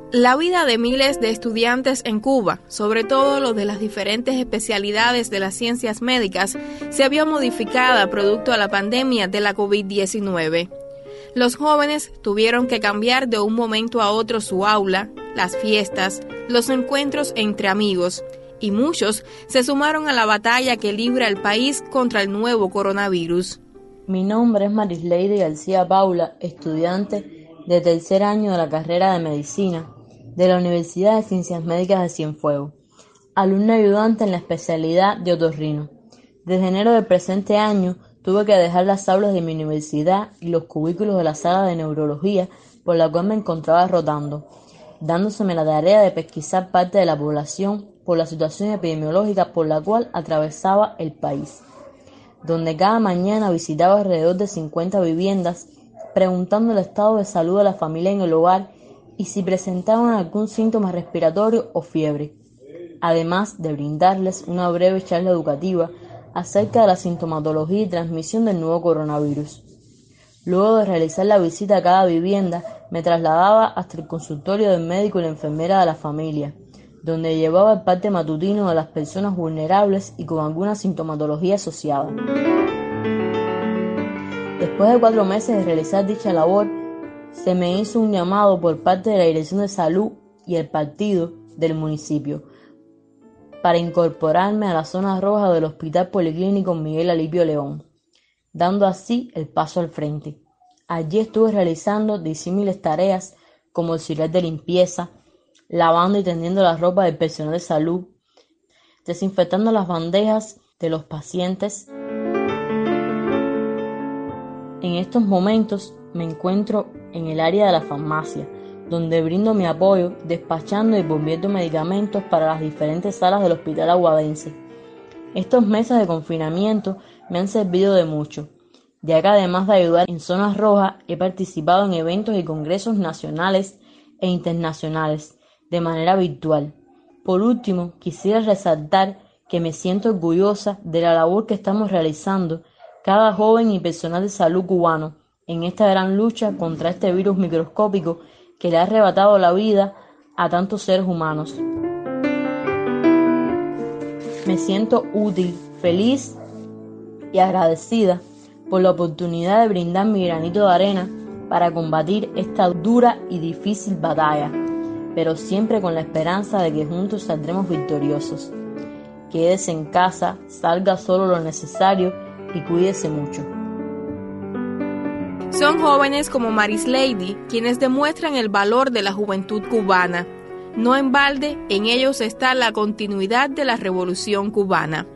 La vida de miles de estudiantes en Cuba, sobre todo los de las diferentes especialidades de las ciencias médicas, se vio modificada producto de la pandemia de la COVID-19. Los jóvenes tuvieron que cambiar de un momento a otro su aula, las fiestas, los encuentros entre amigos, y muchos se sumaron a la batalla que libra el país contra el nuevo coronavirus. Mi nombre es Marislady García Paula, estudiante de tercer año de la carrera de Medicina de la Universidad de Ciencias Médicas de Cienfuegos, alumna ayudante en la especialidad de otorrino. Desde enero del presente año tuve que dejar las aulas de mi universidad y los cubículos de la sala de neurología por la cual me encontraba rotando, dándoseme la tarea de pesquisar parte de la población por la situación epidemiológica por la cual atravesaba el país, donde cada mañana visitaba alrededor de 50 viviendas preguntando el estado de salud de la familia en el hogar y si presentaban algún síntoma respiratorio o fiebre, además de brindarles una breve charla educativa acerca de la sintomatología y transmisión del nuevo coronavirus. Luego de realizar la visita a cada vivienda, me trasladaba hasta el consultorio del médico y la enfermera de la familia, donde llevaba el parte matutino de las personas vulnerables y con alguna sintomatología asociada. Después de 4 meses de realizar dicha labor, se me hizo un llamado por parte de la Dirección de Salud y el partido del municipio para incorporarme a la zona roja del Hospital Policlínico Miguel Alipio León, dando así el paso al frente. Allí estuve realizando disímiles tareas como auxiliar de limpieza, lavando y tendiendo la ropa del personal de salud, desinfectando las bandejas de los pacientes. En estos momentos me encuentro en el área de la farmacia, donde brindo mi apoyo despachando y envolviendo medicamentos para las diferentes salas del hospital aguadense. Estos meses de confinamiento me han servido de mucho, ya que además de ayudar en zonas rojas, he participado en eventos y congresos nacionales e internacionales de manera virtual. Por último, quisiera resaltar que me siento orgullosa de la labor que estamos realizando cada joven y personal de salud cubano en esta gran lucha contra este virus microscópico que le ha arrebatado la vida a tantos seres humanos. Me siento útil, feliz y agradecida por la oportunidad de brindar mi granito de arena para combatir esta dura y difícil batalla, pero siempre con la esperanza de que juntos saldremos victoriosos. Quédese en casa, salga solo lo necesario y cuídese mucho. Son jóvenes como Marislady quienes demuestran el valor de la juventud cubana. No en balde, en ellos está la continuidad de la Revolución cubana.